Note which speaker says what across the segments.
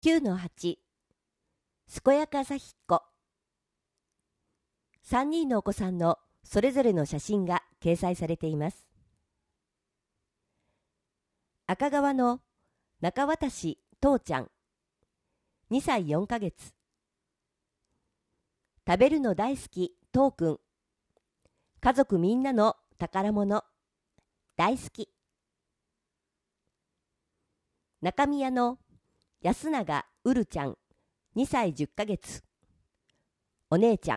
Speaker 1: 9-8 健やかさひっこ。3人のお子さんのそれぞれの写真が掲載されています。赤川の中渡し父ちゃん2歳4ヶ月。食べるの大好き父くん。家族みんなの宝物大好き。中宮の安永うるちゃん2歳10ヶ月。お姉ちゃん。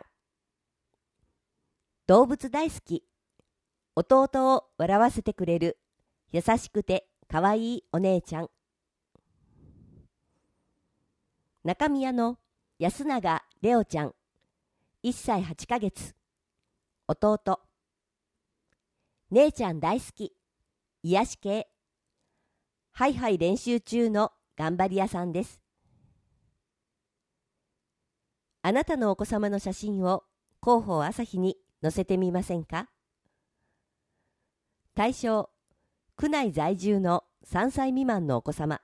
Speaker 1: 動物大好き。弟を笑わせてくれる優しくてかわいいお姉ちゃん。中宮の安永レオちゃん1歳8ヶ月。弟。姉ちゃん大好き。癒し系。ハイハイ練習中の頑張り屋さんです。あなたのお子様の写真を広報朝日に載せてみませんか？対象、区内在住の3歳未満のお子様。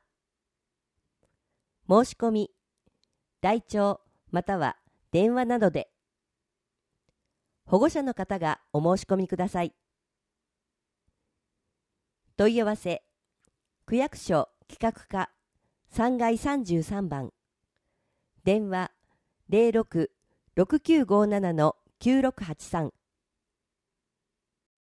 Speaker 1: 申し込み、台帳または電話などで。保護者の方がお申し込みください。問い合わせ、区役所企画課3階33番。電話 06-6957-9683